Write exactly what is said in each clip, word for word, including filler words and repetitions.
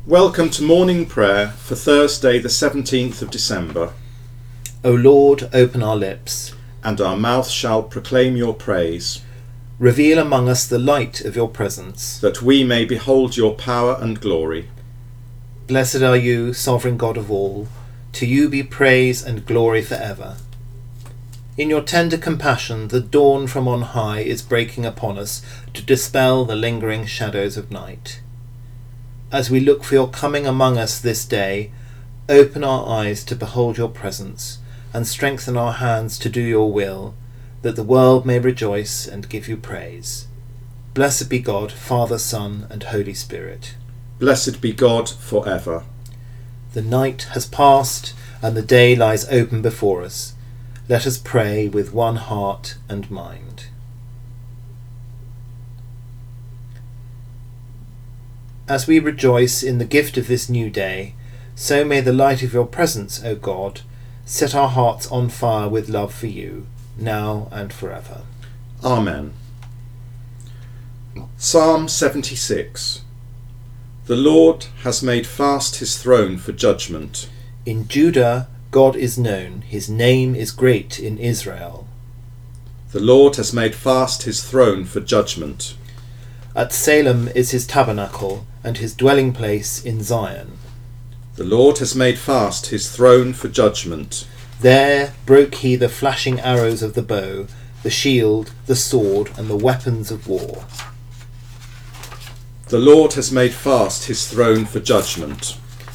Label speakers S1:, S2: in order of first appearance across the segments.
S1: Welcome to morning prayer for Thursday the seventeenth of December.
S2: O Lord, open our lips,
S1: And our mouth shall proclaim your praise,
S2: reveal among us the light of your presence.
S1: that we may behold your power and glory.
S2: Blessed are you, sovereign God of all, to you be praise and glory for ever. In your tender compassion, the dawn from on high is breaking upon us to dispel the lingering shadows of night. As we look for your coming among us this day, open our eyes to behold your presence, and strengthen our hands to do your will, that the world may rejoice and give you praise. Blessed be God, Father, Son, and Holy Spirit.
S1: Blessed be God for ever.
S2: The night has passed, and the day lies open before us. Let us pray with one heart and mind. As we rejoice in the gift of this new day, so may the light of your presence, O God, set our hearts on fire with love for you, now and forever.
S1: Amen. Psalm seventy-six. The Lord has made fast his throne for judgment.
S2: In Judah God is known, his name is great in Israel.
S1: The Lord has made fast his throne for judgment.
S2: At Salem is his tabernacle, and his dwelling place in Zion.
S1: The Lord has made fast his throne for judgment.
S2: There broke he the flashing arrows of the bow, the shield, the sword, and the weapons of war.
S1: The Lord has made fast his throne for judgment.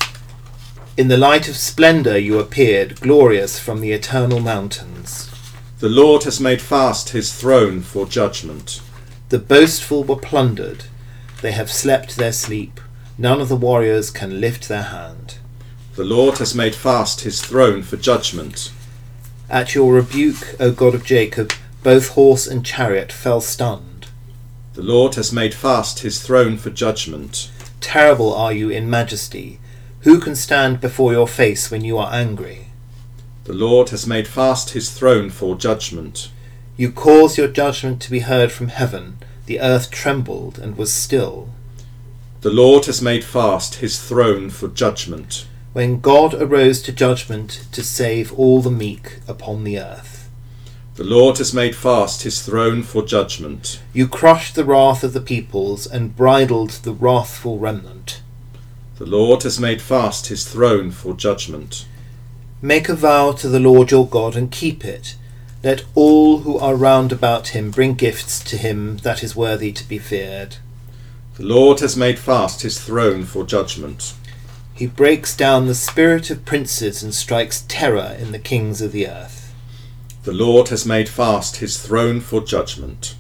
S2: In the light of splendour you appeared, glorious from the eternal mountains.
S1: The Lord has made fast his throne for judgment.
S2: The boastful were plundered. They have slept their sleep. None of the warriors can lift their hand.
S1: The Lord has made fast his throne for judgment.
S2: At your rebuke, O God of Jacob, both horse and chariot fell stunned.
S1: The Lord has made fast his throne for judgment.
S2: Terrible are you in majesty. Who can stand before your face when you are angry?
S1: The Lord has made fast his throne for judgment.
S2: You caused your judgment to be heard from heaven. The earth trembled and was still.
S1: The Lord has made fast his throne for judgment.
S2: When God arose to judgment to save all the meek upon the earth.
S1: The Lord has made fast his throne for judgment.
S2: You crushed the wrath of the peoples and bridled the wrathful remnant.
S1: The Lord has made fast his throne for judgment.
S2: Make a vow to the Lord your God and keep it. Let all who are round about him bring gifts to him that is worthy to be feared.
S1: The Lord has made fast his throne for judgment.
S2: He breaks down the spirit of princes and strikes terror in the kings of the earth.
S1: The Lord has made fast his throne for judgment.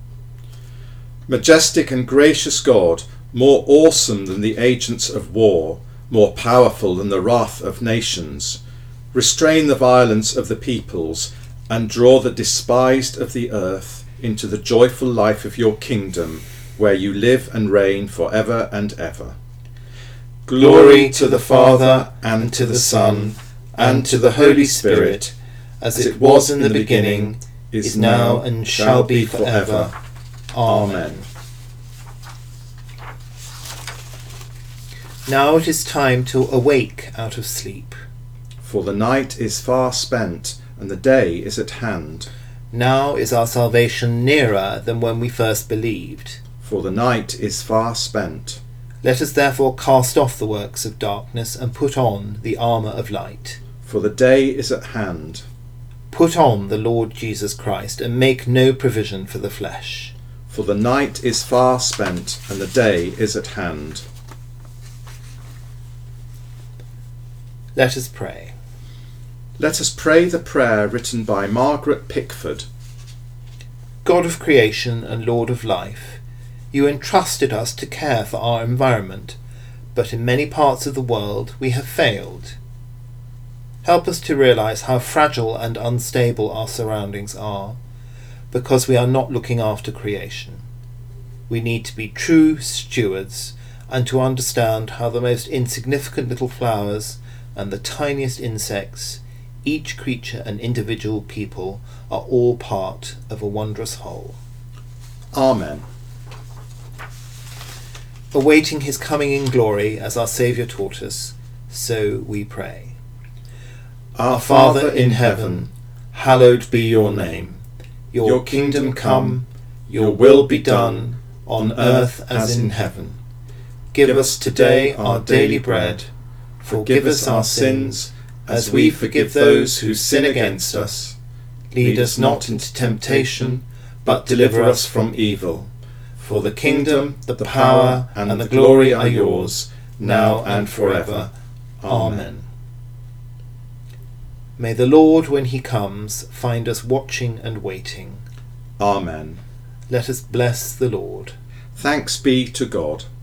S1: Majestic and gracious God, more awesome than the agents of war, more powerful than the wrath of nations, restrain the violence of the peoples, and draw the despised of the earth into the joyful life of your kingdom, where you live and reign for ever and ever. Glory to the Father, and to the Son, and to the Holy Spirit,
S2: as it was in the beginning, is now, and shall be forever. Amen. Now it is time to awake out of sleep.
S1: For the night is far spent, and the day is at hand.
S2: Now is our salvation nearer than when we first believed.
S1: For the night is far spent.
S2: Let us therefore cast off the works of darkness and put on the armour of light.
S1: For the day is at hand.
S2: Put on the Lord Jesus Christ and make no provision for the flesh.
S1: For the night is far spent, and the day is at hand.
S2: Let us pray.
S1: Let us pray the prayer written by Margaret Pickford.
S2: God of creation and Lord of life, you entrusted us to care for our environment, but in many parts of the world we have failed. Help us to realise how fragile and unstable our surroundings are, because we are not looking after creation. We need to be true stewards and to understand how the most insignificant little flowers and the tiniest insects, each creature and individual people, are all part of a wondrous whole.
S1: Amen.
S2: awaiting his coming in glory as our Saviour taught us, so we pray. Our Father in heaven, hallowed be your name. Your kingdom come, your will be done, on earth as in heaven. Give us today our daily bread. Forgive us our sins, as we forgive those who sin against us. Lead us not into temptation, but deliver us from evil. For the kingdom, the power, and the glory are yours, now and forever. Amen. May the Lord, when he comes, find us watching and waiting.
S1: Amen.
S2: Let us bless the Lord.
S1: Thanks be to God.